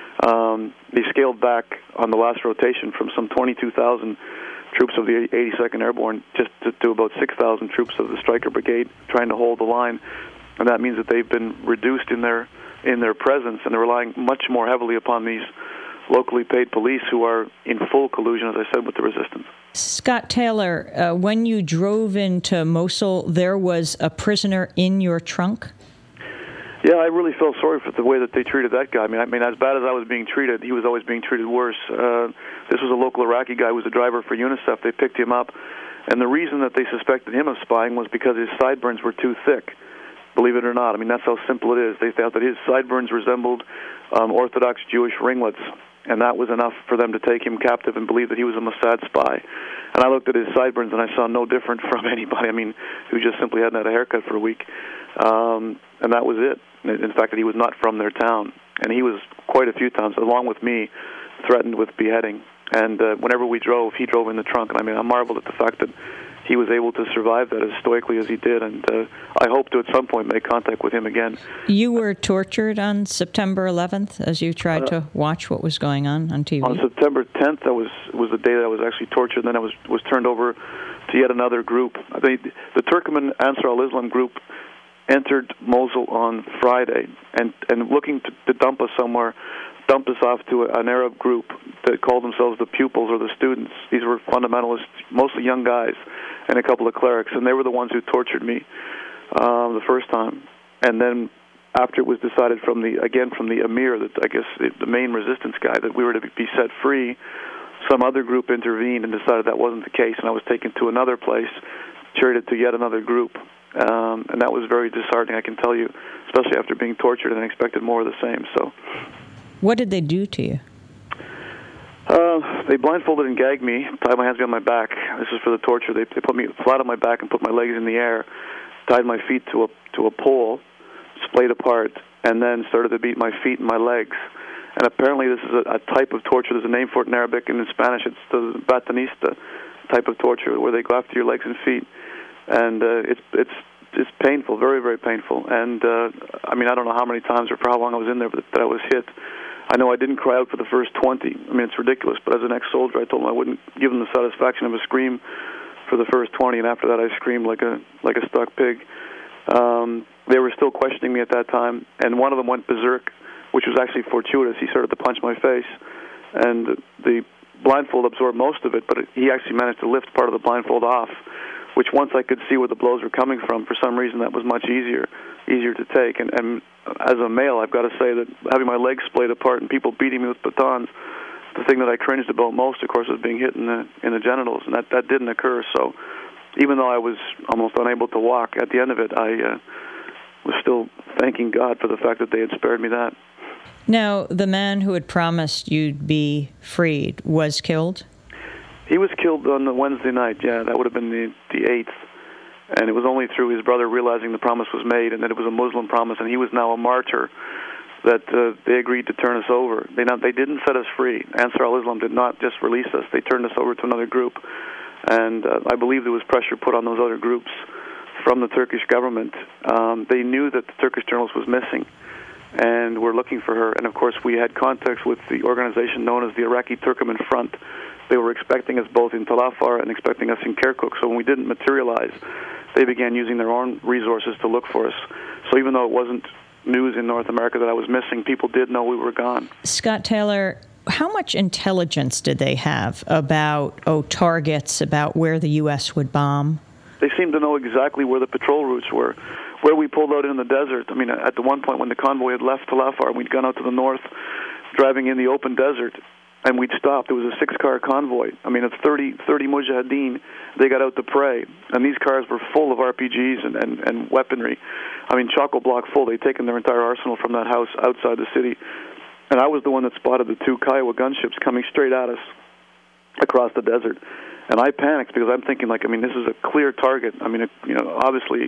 Um, they scaled back on the last rotation from some twenty-two thousand troops of the eighty-second Airborne just to, to about six thousand troops of the Stryker Brigade, trying to hold the line, and that means that they've been reduced in their in their presence, and they're relying much more heavily upon these locally paid police who are in full collusion, as I said, with the resistance. Scott Taylor, uh, when you drove into Mosul, there was a prisoner in your trunk? Yeah, I really felt sorry for the way that they treated that guy. I mean, I mean, as bad as I was being treated, he was always being treated worse. Uh, this was a local Iraqi guy who was a driver for UNICEF. They picked him up, and the reason that they suspected him of spying was because his sideburns were too thick. Believe it or not, I mean, that's how simple it is. They thought that his sideburns resembled um, Orthodox Jewish ringlets, and that was enough for them to take him captive and believe that he was a Mossad spy. And I looked at his sideburns, and I saw no different from anybody, I mean, who just simply hadn't had a haircut for a week. Um, and that was it. In fact, that he was not from their town. And he was quite a few times, along with me, threatened with beheading. And uh, whenever we drove, he drove in the trunk. And I mean, I marveled at the fact that he was able to survive that as stoically as he did. And uh, I hope to at some point make contact with him again. You were tortured on September eleventh as you tried uh, to watch what was going on on T V? On September tenth, that was was the day that I was actually tortured. And then I was, was turned over to yet another group. I think the Turkmen Ansar al-Islam group entered Mosul on Friday, and, and looking to, to dump us somewhere, dumped us off to a, an Arab group that called themselves the pupils or the students. These were fundamentalists, mostly young guys, and a couple of clerics, and they were the ones who tortured me um, the first time. And then after it was decided from the, again, from the emir, that I guess the, the main resistance guy, that we were to be set free, some other group intervened and decided that wasn't the case, and I was taken to another place, charioted to yet another group. Um, and that was very disheartening, I can tell you, especially after being tortured and expected more of the same. So, what did they do to you? Uh, they blindfolded and gagged me, tied my hands behind my back. This was for the torture. They, they put me flat on my back and put my legs in the air, tied my feet to a to a pole, splayed apart, and then started to beat my feet and my legs. And apparently, this is a, a type of torture. There's a name for it in Arabic, and in Spanish, it's the batonista type of torture, where they go after your legs and feet. And uh, it's it's it's painful, very, very painful. And, uh, I mean, I don't know how many times or for how long I was in there, but that I was hit. I know I didn't cry out for the first twenty. I mean, it's ridiculous, but as an ex-soldier, I told them I wouldn't give them the satisfaction of a scream for the first twenty, and after that I screamed like a like a stuck pig. Um, they were still questioning me at that time, and one of them went berserk, which was actually fortuitous. He started to punch my face, and the blindfold absorbed most of it, but he actually managed to lift part of the blindfold off, which once I could see where the blows were coming from, for some reason that was much easier easier to take. And, and as a male, I've got to say that having my legs splayed apart and people beating me with batons, the thing that I cringed about most, of course, was being hit in the in the genitals, and that, that didn't occur. So even though I was almost unable to walk, at the end of it, I uh, was still thanking God for the fact that they had spared me that. Now, the man who had promised you'd be freed was killed? He was killed on the Wednesday night, yeah. That would have been the, the eighth. And it was only through his brother realizing the promise was made and that it was a Muslim promise and he was now a martyr that uh, they agreed to turn us over. They not, they didn't set us free. Ansar al-Islam did not just release us. They turned us over to another group. And uh, I believe there was pressure put on those other groups from the Turkish government. Um, they knew that the Turkish journalist was missing and were looking for her. And, of course, we had contacts with the organization known as the Iraqi Turkmen Front. They were expecting us both in Tel Afar and expecting us in Kirkuk. So when we didn't materialize, they began using their own resources to look for us. So even though it wasn't news in North America that I was missing, people did know we were gone. Scott Taylor, how much intelligence did they have about, oh, targets, about where the U S would bomb? They seemed to know exactly where the patrol routes were, where we pulled out in the desert. I mean, at the one point when the convoy had left Tal Afar, we'd gone out to the north, driving in the open desert, and we'd stopped. It was a six-car convoy. I mean, it's thirty, thirty mujahideen. They got out to pray, and these cars were full of R P Gs and, and, and weaponry. I mean, chock-a-block full. They'd taken their entire arsenal from that house outside the city. And I was the one that spotted the two Kiowa gunships coming straight at us across the desert. And I panicked because I'm thinking, like, I mean, this is a clear target. I mean, it, you know, obviously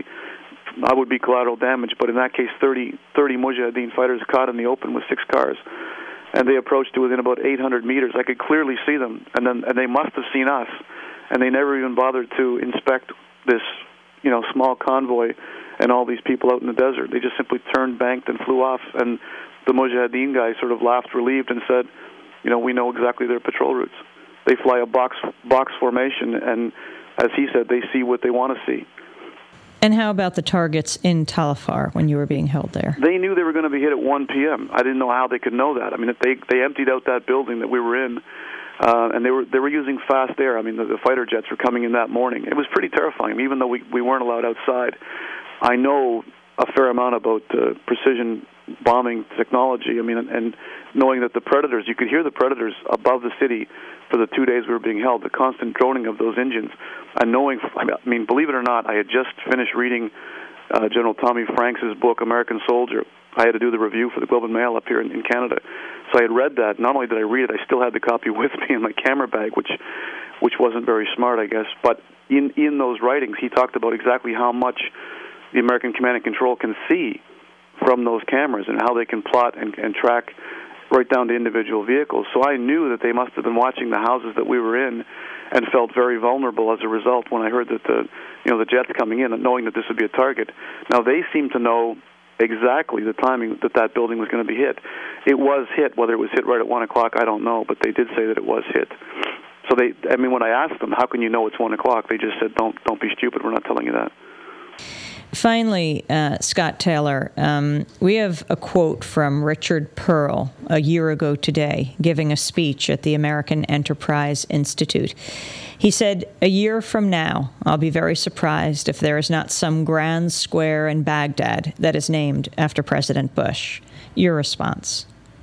I would be collateral damage, but in that case, thirty, thirty mujahideen fighters caught in the open with six cars. And they approached to within about eight hundred meters. I could clearly see them, and then and they must have seen us, and they never even bothered to inspect this, you know, small convoy and all these people out in the desert. They just simply turned, banked, and flew off. And the Mujahideen guy sort of laughed relieved and said, you know, we know exactly their patrol routes. They fly a box box formation, and as he said, they see what they want to see. And how about the targets in Tal Afar when you were being held there? They knew they were going to be hit at one p.m. I didn't know how they could know that. I mean, if they they emptied out that building that we were in, uh, and they were they were using fast air. I mean, the, the fighter jets were coming in that morning. It was pretty terrifying, even though we, we weren't allowed outside. I know a fair amount about uh, precision bombing technology. I mean, and, and knowing that the Predators, you could hear the Predators above the city for the two days we were being held, the constant droning of those engines, and knowing, I mean, believe it or not, I had just finished reading uh, General Tommy Franks' book, American Soldier. I had to do the review for the Globe and Mail up here in, in Canada. So I had read that. Not only did I read it, I still had the copy with me in my camera bag, which which wasn't very smart, I guess. But in, in those writings, he talked about exactly how much the American Command and Control can see from those cameras and how they can plot and, and track right down to individual vehicles. So I knew that they must have been watching the houses that we were in and felt very vulnerable as a result when I heard that the, you know, the jets coming in and knowing that this would be a target. Now, they seem to know exactly the timing that that building was going to be hit. It was hit. Whether it was hit right at one o'clock, I don't know, but they did say that it was hit. So they, I mean, when I asked them, how can you know it's one o'clock, they just said, don't, don't be stupid, we're not telling you that. Finally, uh, Scott Taylor, um, we have a quote from Richard Pearl a year ago today, giving a speech at the American Enterprise Institute. He said, "A year from now, I'll be very surprised if there is not some grand square in Baghdad that is named after President Bush." Your response?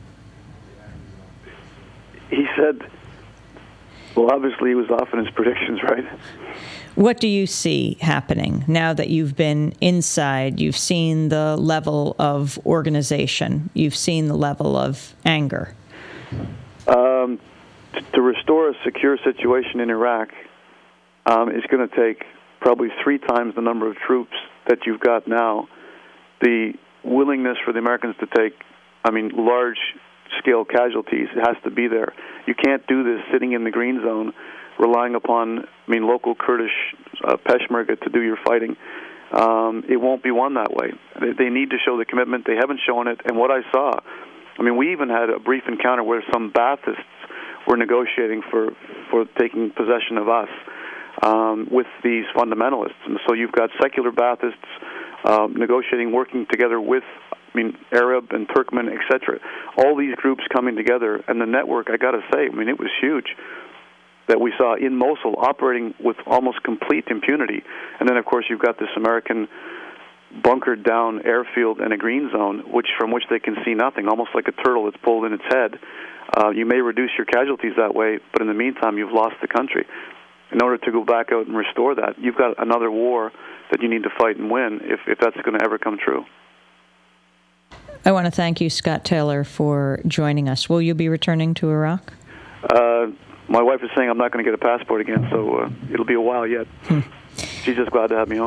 He said, well, obviously he was off in his predictions, right? What do you see happening now that you've been inside? You've seen the level of organization. You've seen the level of anger. Um, t- to restore a secure situation in Iraq um, is going to take probably three times the number of troops that you've got now. The willingness for the Americans to take, I mean, large-scale casualties has to be there. You can't do this sitting in the green zone, relying upon, I mean, local Kurdish uh, Peshmerga to do your fighting. Um, it won't be won that way. They, they need to show the commitment. They haven't shown it. And what I saw, I mean, we even had a brief encounter where some Baathists were negotiating for, for taking possession of us um, with these fundamentalists. And so you've got secular Baathists um, negotiating, working together with, I mean, Arab and Turkmen, et cetera. All these groups coming together. And the network, I got to say, I mean, it was huge, that we saw in Mosul operating with almost complete impunity. And then, of course, you've got this American bunkered down airfield and a green zone, which from which they can see nothing, almost like a turtle that's pulled in its head. Uh, you may reduce your casualties that way, but in the meantime, you've lost the country. In order to go back out and restore that, you've got another war that you need to fight and win if, if that's going to ever come true. I want to thank you, Scott Taylor, for joining us. Will you be returning to Iraq? Uh, My wife is saying I'm not going to get a passport again, so uh, it'll be a while yet. Hmm. She's just glad to have me home.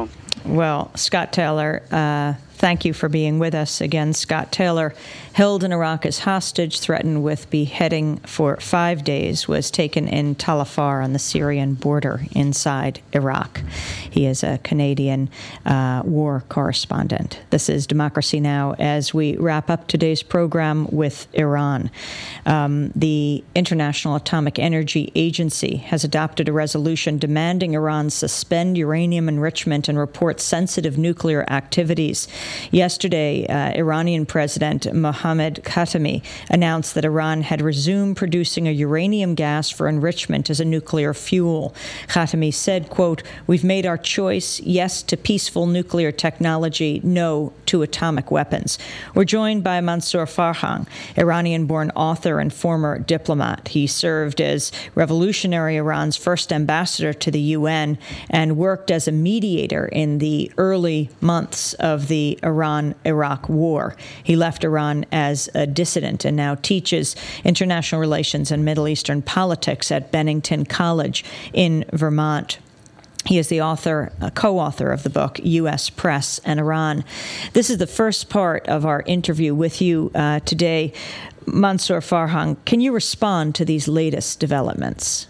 Well, Scott Taylor, uh, thank you for being with us again. Scott Taylor, held in Iraq as hostage, threatened with beheading for five days, was taken in Tal Afar on the Syrian border inside Iraq. He is a Canadian uh, war correspondent. This is Democracy Now! As we wrap up today's program with Iran. Um, the International Atomic Energy Agency has adopted a resolution demanding Iran suspend uranium enrichment and report sensitive nuclear activities. Yesterday, uh, Iranian President Mohammad Khatami announced that Iran had resumed producing a uranium gas for enrichment as a nuclear fuel. Khatami said, quote, "We've made our choice, yes to peaceful nuclear technology, no to atomic weapons." We're joined by Mansour Farhang, Iranian-born author and former diplomat. He served as Revolutionary Iran's first ambassador to the U N and worked as a mediator in the early months of the Iran-Iraq war. He left Iran as a dissident and now teaches international relations and Middle Eastern politics at Bennington College in Vermont. He is the author, uh, co-author of the book, U S Press and Iran. This is the first part of our interview with you uh, today. Mansour Farhang, can you respond to these latest developments?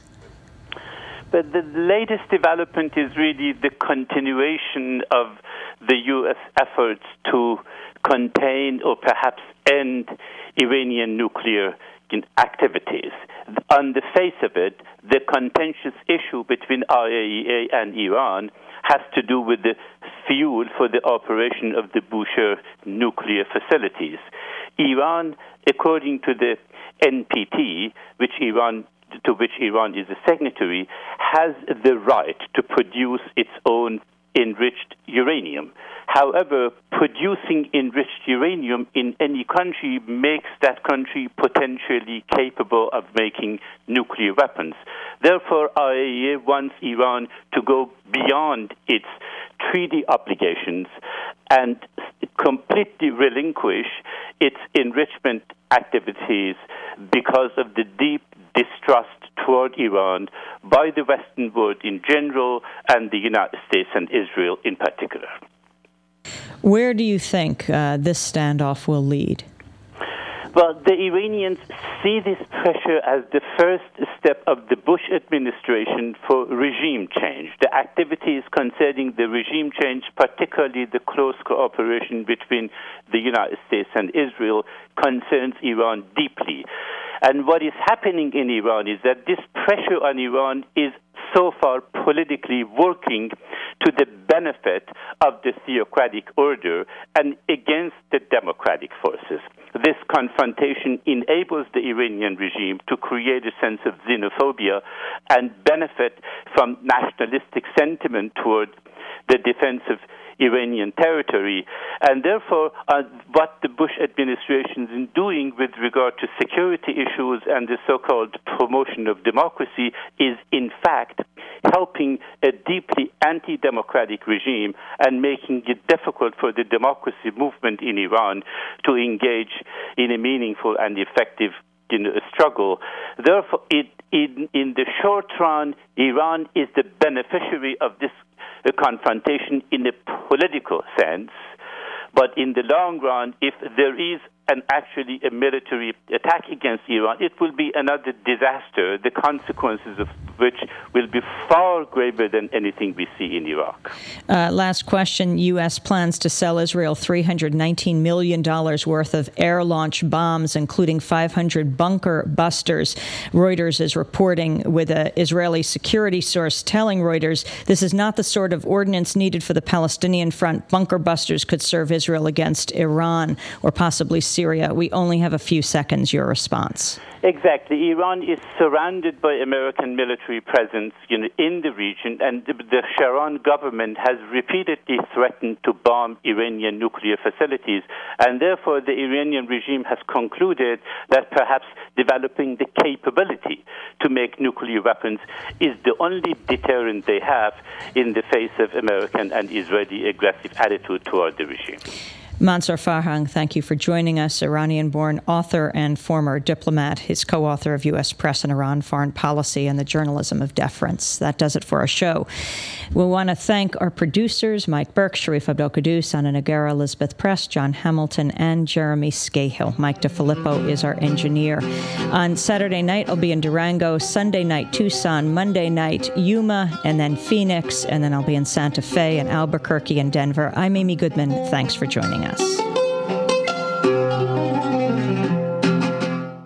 But the latest development is really the continuation of the U S efforts to contain or perhaps end Iranian nuclear activities. On the face of it, the contentious issue between I A E A and Iran has to do with the fuel for the operation of the Bushehr nuclear facilities. Iran, according to the N P T, which Iran to which Iran is a signatory, has the right to produce its own enriched uranium. However, producing enriched uranium in any country makes that country potentially capable of making nuclear weapons. Therefore, I A E A wants Iran to go beyond its treaty obligations and completely relinquish its enrichment activities because of the deep distrust toward Iran by the Western world in general and the United States and Israel in particular. Where do you think uh, this standoff will lead? Well, the Iranians see this pressure as the first step of the Bush administration for regime change. The activities concerning the regime change, particularly the close cooperation between the United States and Israel, concerns Iran deeply. And what is happening in Iran is that this pressure on Iran is so far politically working to the benefit of the theocratic order and against the democratic forces. This confrontation enables the Iranian regime to create a sense of xenophobia and benefit from nationalistic sentiment toward the defense of Iranian territory. And therefore, uh, what the Bush administration is doing with regard to security issues and the so-called promotion of democracy is, in fact, helping a deeply anti-democratic regime and making it difficult for the democracy movement in Iran to engage in a meaningful and effective you know, struggle. Therefore, it, in, in the short run, Iran is the beneficiary of this uh, confrontation in a political sense. But in the long run, if there is an actually a military attack against Iran, it will be another disaster, the consequences of which will be far greater than anything we see in Iraq. Uh, last question. U S plans to sell Israel three hundred nineteen million dollars worth of air-launched bombs, including five hundred bunker busters. Reuters is reporting with an Israeli security source telling Reuters this is not the sort of ordnance needed for the Palestinian front. Bunker busters could serve Israel against Iran or possibly Syria. We only have a few seconds. Your response. Exactly. Iran is surrounded by American military presence you know, in the region, and the, the Sharon government has repeatedly threatened to bomb Iranian nuclear facilities, and therefore the Iranian regime has concluded that perhaps developing the capability to make nuclear weapons is the only deterrent they have in the face of American and Israeli aggressive attitude toward the regime. Mansour Farhang, thank you for joining us, Iranian-born author and former diplomat. He's co-author of U S Press in Iran, Foreign Policy and the Journalism of Deference. That does it for our show. We want to thank our producers, Mike Burke, Sharif Abdel-Qaddous, Sana Nagara, Elizabeth Press, John Hamilton, and Jeremy Scahill. Mike DeFilippo is our engineer. On Saturday night, I'll be in Durango, Sunday night, Tucson, Monday night, Yuma, and then Phoenix, and then I'll be in Santa Fe and Albuquerque and Denver. I'm Amy Goodman. Thanks for joining us.